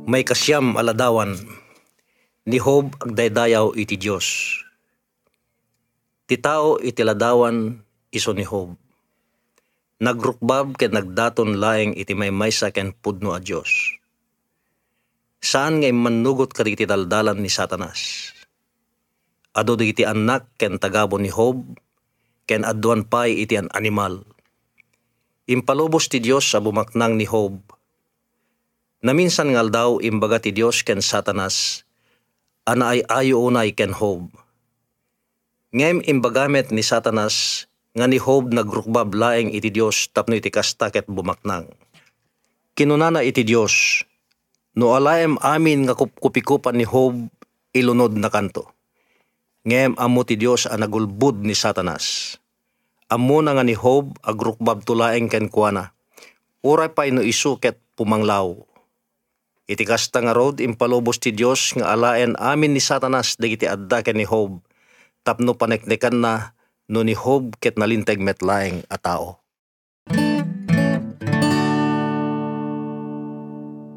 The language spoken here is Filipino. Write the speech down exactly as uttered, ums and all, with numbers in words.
May kasyam aladawan, ni Job agdaydayaw iti Diyos. Ti tao iti ladawan iso ni Job. Nagrukbab ken nagdaton laeng iti maymaysa ken pudno a Diyos. Saan ngay manugot kadagiti daldalan ni Satanas? Adu digiti anak ken tagabo ni Job, ken adduan pay iti an animal. Impalubos ti Diyos sa bumaknang ni Job. Naminsan ngal daw imbaga ti Diyos ken Satanas, ana ay ayo unay ken Job. Ngem imbagamet ni Satanas nga ni Job nagrukbab laeng iti Diyos tapno iti kasta ket bumaknang. Kinunana iti Diyos, no alaem amin nga kupikupan ni Job ilunod na kanto. Ngem ammo ti Diyos a nagulbud ni Satanas. Ammo na nga ni Job agrukbab tulaeng ken kuana. Uray pay no isu ket pumanglaw. Iti kasta nga rod impalubos ti Diyos nga alaen amin ni Satanas dagiti adda ken ni Job tapno paneknekan na no ni Job ket nalinteg met laeng a tao.